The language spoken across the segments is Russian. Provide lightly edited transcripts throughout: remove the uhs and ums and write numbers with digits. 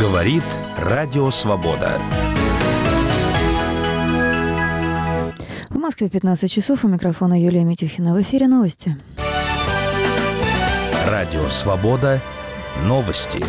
Говорит Радио Свобода. В Москве 15 часов. У микрофона Юлия Митюхина. В эфире новости. Радио Свобода. Новости.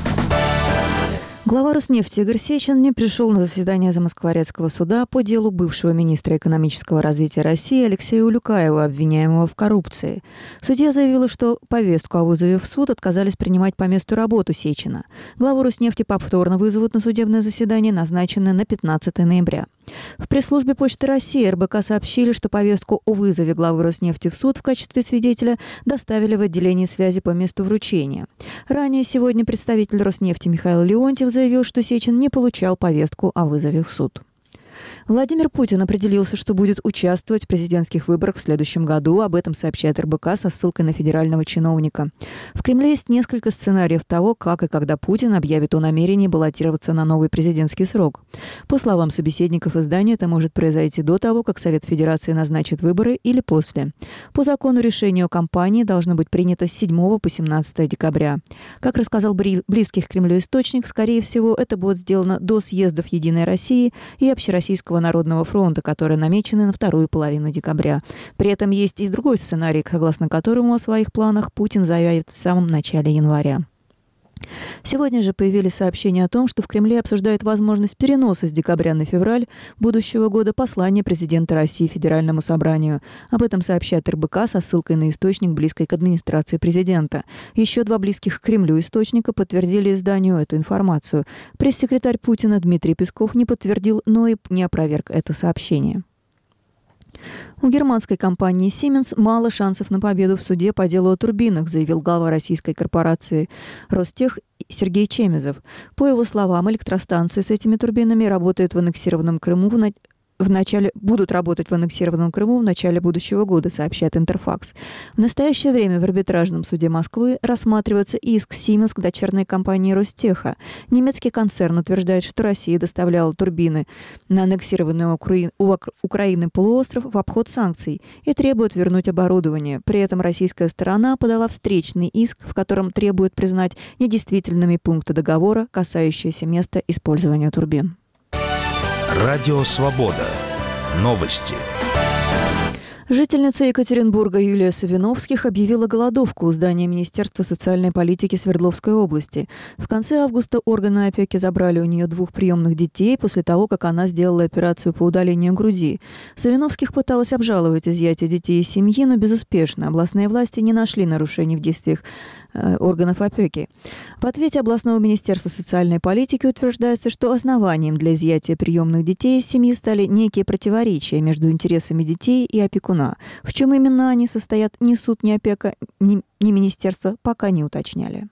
Глава Роснефти Игорь Сечин не пришел на заседание Замоскворецкого суда по делу бывшего министра экономического развития России Алексея Улюкаева, обвиняемого в коррупции. Судья заявила, что повестку о вызове в суд отказались принимать по месту работы Сечина. Главу Роснефти повторно вызовут на судебное заседание, назначенное на 15 ноября. В пресс-службе Почты России РБК сообщили, что повестку о вызове главы Роснефти в суд в качестве свидетеля доставили в отделение связи по месту вручения. Ранее сегодня представитель Роснефти Михаил Леонтьев заявил, что Сечин не получал повестку о вызове в суд. Владимир Путин определился, что будет участвовать в президентских выборах в следующем году. Об этом сообщает РБК со ссылкой на федерального чиновника. В Кремле есть несколько сценариев того, как и когда Путин объявит о намерении баллотироваться на новый президентский срок. По словам собеседников издания, это может произойти до того, как Совет Федерации назначит выборы, или после. По закону решение о кампании должно быть принято с 7 по 17 декабря. Как рассказал близкий к Кремлю источник, скорее всего, это будет сделано до съездов «Единой России» и Общероссийского народного фронта, которые намечены на вторую половину декабря. При этом есть и другой сценарий, согласно которому о своих планах Путин заявит в самом начале января. Сегодня же появились сообщения о том, что в Кремле обсуждают возможность переноса с декабря на февраль будущего года послания президента России Федеральному собранию. Об этом сообщает РБК со ссылкой на источник, близкой к администрации президента. Еще два близких к Кремлю источника подтвердили изданию эту информацию. Пресс-секретарь Путина Дмитрий Песков не подтвердил, но и не опроверг это сообщение. У германской компании Siemens мало шансов на победу в суде по делу о турбинах, заявил глава российской корпорации Ростех Сергей Чемезов. По его словам, электростанции с этими турбинами работают в аннексированном Крыму будут работать в аннексированном Крыму в начале будущего года, сообщает Интерфакс. В настоящее время в арбитражном суде Москвы рассматривается иск Siemens к дочерней компании Ростеха. Немецкий концерн утверждает, что Россия доставляла турбины на аннексированный у Украины полуостров в обход санкций и требует вернуть оборудование. При этом российская сторона подала встречный иск, в котором требует признать недействительными пункты договора, касающиеся места использования турбин. Радио Свобода. Новости. Жительница Екатеринбурга Юлия Савиновских объявила голодовку у здания Министерства социальной политики Свердловской области. В конце августа органы опеки забрали у нее 2 приемных детей после того, как она сделала операцию по удалению груди. Савиновских пыталась обжаловать изъятие детей из семьи, но безуспешно. Областные власти не нашли нарушений в действиях органов опеки. В ответе областного министерства социальной политики утверждается, что основанием для изъятия приемных детей из семьи стали некие противоречия между интересами детей и опекуна. В чем именно они состоят, ни суд, ни опека, ни министерство пока не уточняли.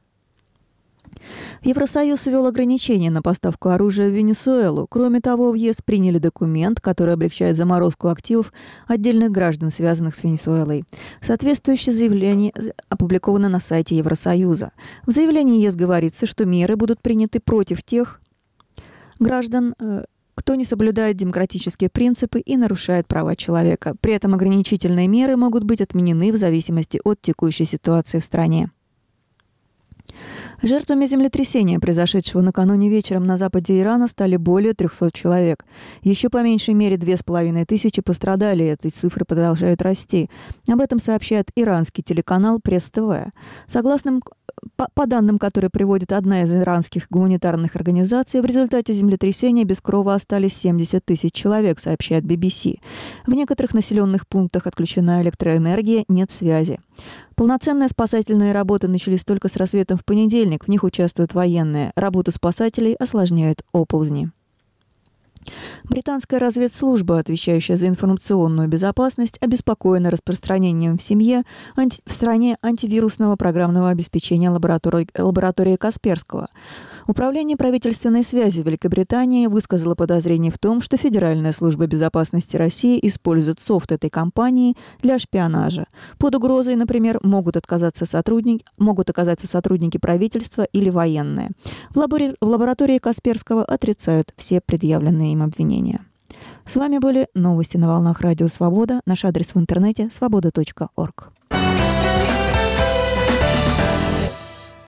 Евросоюз ввел ограничения на поставку оружия в Венесуэлу. Кроме того, в ЕС приняли документ, который облегчает заморозку активов отдельных граждан, связанных с Венесуэлой. Соответствующее заявление опубликовано на сайте Евросоюза. В заявлении ЕС говорится, что меры будут приняты против тех граждан, кто не соблюдает демократические принципы и нарушает права человека. При этом ограничительные меры могут быть отменены в зависимости от текущей ситуации в стране. Жертвами землетрясения, произошедшего накануне вечером на западе Ирана, стали более 300 человек. Еще по меньшей мере 2500 пострадали, и эти цифры продолжают расти. Об этом сообщает иранский телеканал Пресс-ТВ. По данным, которые приводит одна из иранских гуманитарных организаций, в результате землетрясения без крова остались 70 тысяч человек, сообщает BBC. В некоторых населенных пунктах отключена электроэнергия, нет связи. Полноценные спасательные работы начались только с рассветом в понедельник. В них участвуют военные. Работу спасателей осложняют оползни. Британская разведслужба, отвечающая за информационную безопасность, обеспокоена распространением в стране антивирусного программного обеспечения лаборатории Касперского. Управление правительственной связи Великобритании высказало подозрение в том, что Федеральная служба безопасности России использует софт этой компании для шпионажа. Под угрозой, например, могут оказаться сотрудники правительства или военные. В лаборатории Касперского отрицают все предъявленные им обвинения. С вами были новости на волнах Радио Свобода. Наш адрес в интернете – свобода.орг.